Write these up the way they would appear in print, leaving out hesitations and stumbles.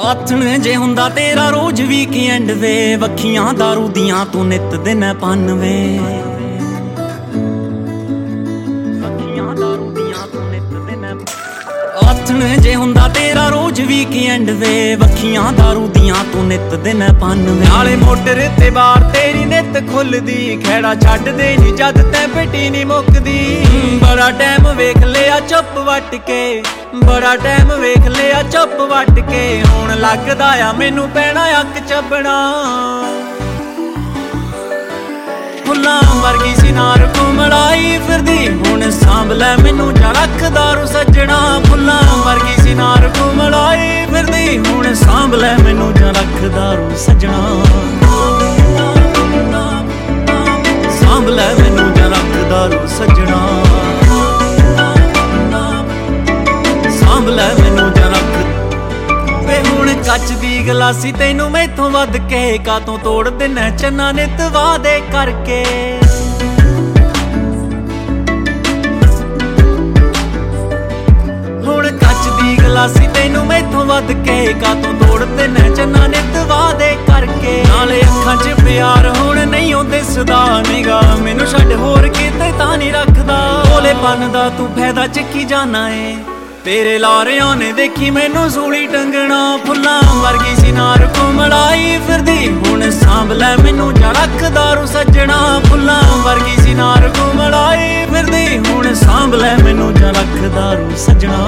ਆਥਣ ਜੇ ਹੁੰਦਾ ਤੇਰਾ ਰੋਜ਼ ਵੀਕਐਂਡ ਵੇ, ਵੱਖੀਆਂ ਦਾਰੂ ਦੀਆਂ ਤੂੰ ਨਿੱਤ ਦਿਨ ਪੰਨ ਵੇ। ਵੱਖੀਆਂ ਦਾਰੂ ਦੀਆਂ ਤੂੰ ਨਿੱਤ ਦਿਨ। ਆਥਣ ਜੇ ਹੁੰਦਾ ਤੇਰਾ ਰੋਜ਼ ਵੀਕਐਂਡ ਵੇ, ਵੱਖੀਆਂ ਦਾਰੂ ਦੀਆਂ ਤੂੰ ਨਿੱਤ ਦਿਨ ਪੰਨ ਵੇ। ਨਾਲੇ ਮੋਟਰ ਤੇ ਬਾਹਰ ਤੇਰੀ ਨਿੱਤ ਖੁੱਲਦੀ, ਖੈੜਾ ਛੱਡਦੇ ਨੀ ਜਦ ਤੈ ਪੇਟੀ ਨੀ ਮੁੱਕਦੀ। ਬੜਾ ਟਾਈਮ ਵੇਖ ਲਿਆ ਚੁੱਪ ਵੱਟ ਕੇ, ਬੜਾ ਟਾਈਮ ਵੇਖ ਲਿਆ ਚੁੱਪ ਵੱਟ ਕੇ। ਹੁਣ ਲੱਗਦਾ ਆ ਮੈਨੂੰ ਪੈਣਾ ਅੱਕ ਚੱਬਣਾ, ਫੁੱਲਾਂ ਵਰਗੀ ਸੀ ਨਾਰ ਘੁੰਮੜਾਈ ਫਿਰਦੀ। ਹੁਣ ਸਾਂਭ ਲੈ ਮੈਨੂੰ ਜਾ ਰੱਖ ਦਾਰੂ ਸੱਜਣਾ, ਫੁੱਲਾਂ ਵਰਗੀ ਸੀ ਨਾਰ ਘੁੰਮੜਾਈ ਫਿਰਦੀ। ਹੁਣ ਸਾਂਭ ਲੈ ਮੈਨੂੰ ਜਾ ਰੱਖ ਦਾਰੂ ਸੱਜਣਾ, ਸਾਂਭ ਲੈ ਮੈਨੂੰ ਜਾ ਰੱਖ ਦਾਰੂ ਸੱਜਣਾ, ਸਾਂਭ ਲੈ ਮੈਨੂੰ ਜਾ ਰੱਖ। ਵੇ ਹੁਣ ਕੱਚ ਦੀ ਗਲਾਸੀ ਤੈਨੂੰ ਮੈਥੋਂ ਵੱਧ ਕੇ, ਕਾਤੋਂ ਤੋੜ ਦਿਨਾ ਚੰਨਾ ਨਿੱਤ ਵਾਦੇ ਕਰਕੇ। ਹੁਣ ਕੱਚ ਦੀ ਗਲਾਸੀ ਤੈਨੂੰ ਮੈਥੋਂ ਵੱਧ ਕੇ, ਕਾਤੋਂ ਤੋੜ ਦਿਨਾ ਚੰਨਾ ਨਿੱਤ ਵਾਦੇ ਕਰਕੇ। ਨਾਲੇ ਅੱਖਾਂ 'ਚ ਪਿਆਰ ਹੁਣ ਨਹੀਂ ਉਹ ਦਿਸਦਾ, ਨਿਗਾਹ ਮੈਨੂੰ ਛੱਡ ਹੋਰ ਕਿਤੇ ਤਾਂ ਨਹੀਂ ਰੱਖਦਾ। ਭੋਲੇਪਨ ਦਾ ਤੂੰ ਫਾਇਦਾ ਚੱਕੀ ਜਾਨਾ ਏ, ਤੇਰੇ ਲਾਰਿਆਂ ਨੇ ਦੇਖੀ ਮੈਨੂੰ ਸੂਲੀ ਟੰਗਣਾ। ਫੁੱਲਾਂ ਵਰਗੀ ਸੀ ਨਾਰ ਘੁੰਮੜਾਈ ਫਿਰਦੀ। ਹੁਣ ਸਾਂਭ ਲੈ ਮੈਨੂੰ ਜਾ ਰੱਖ ਦਾਰੂ ਸੱਜਣਾ, ਫੁੱਲਾਂ ਵਰਗੀ ਸੀ ਨਾਰ ਘੁੰਮੜਾਈ ਫਿਰਦੀ। ਹੁਣ ਸਾਂਭ ਲੈ ਮੈਨੂੰ ਜਾ ਰੱਖ ਦਾਰੂ ਸੱਜਣਾ।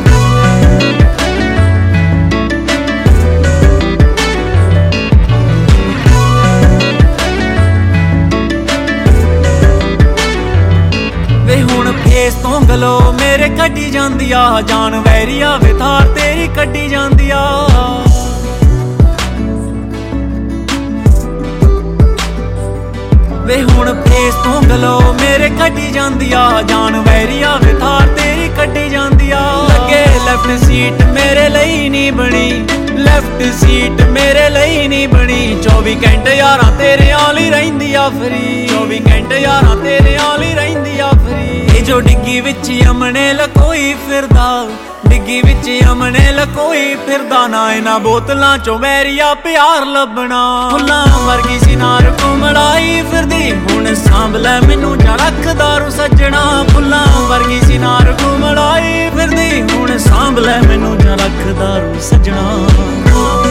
ਵੇ ਹੁਣ ਫੇਸ ਤੋਂ ਗਲੋ ਮੇਰੇ ਕੱਢੀ ਜਾਂਦੀ ਆ, ਜਾਨ ਵੈਰੀਆ ਵੇ ਥਾਰ ਤੇਰੀ ਕੱਢੀ ਜਾਂਦੀ ਆ। ਵੇ ਹੁਣ ਫੇਸ ਤੋਂ ਗਲੋ ਮੇਰੇ ਕੱਢੀ ਜਾਂਦੀ ਆ, ਜਾਨ ਵੈਰੀਆ ਵੇ ਥਾਰ ਤੇਰੀ ਕੱਢੀ ਜਾਂਦੀ ਆ। ਲੱਗੇ ਲੈਫਟ ਸੀਟ ਮੇਰੇ ਲਈ ਨਹੀਂ ਬਣੀ, ਲੈਫਟ ਸੀਟ ਮੇਰੇ ਲਈ ਨਹੀਂ ਬਣੀ। 24 ਘੰਟੇ ਯਾਰਾਂ ਤੇਰੇ ਆਲੀ ਰਹਿੰਦੀ ਆ ਫਰੀ, 24 ਘੰਟੇ ਯਾਰਾਂ ਤੇਰੇ ਆਲੀ ਰਹਿੰਦੀ ਆ ਫਰੀ। ਇਹ ਜੋ ਡਿੱਗੀ ਵਿੱਚ ਅਮਨੇ ਲਕੋਈ ਫਿਰਦਾ, ਡਿੱਗੀ ਵਿੱਚ ਅਮਨੇ ਲਕੋਈ ਫਿਰਦਾ। ਨਾ ਇਹਨਾਂ ਬੋਤਲਾਂ ਚੋਂ ਵੈਰੀਆ ਪਿਆਰ ਲੱਭਣਾ, ਫੁੱਲਾਂ ਵਰਗੀ ਸੀ ਨਾਰ ਘੁੰਮੜਾਈ ਫਿਰਦੀ। ਹੁਣ ਸਾਂਭ ਲੈ ਮੈਨੂੰ ਜਾ ਰੱਖ ਦਾਰੂ ਸੱਜਣਾ, ਫੁੱਲਾਂ ਵਰਗੀ ਸੀ ਨਾਰ ਘੁੰਮੜਾਈ ਫਿਰਦੀ। ਹੁਣ ਸਾਂਭ ਲੈ ਮੈਨੂੰ ਜਾ ਰੱਖ ਦਾਰੂ ਸੱਜਣਾ।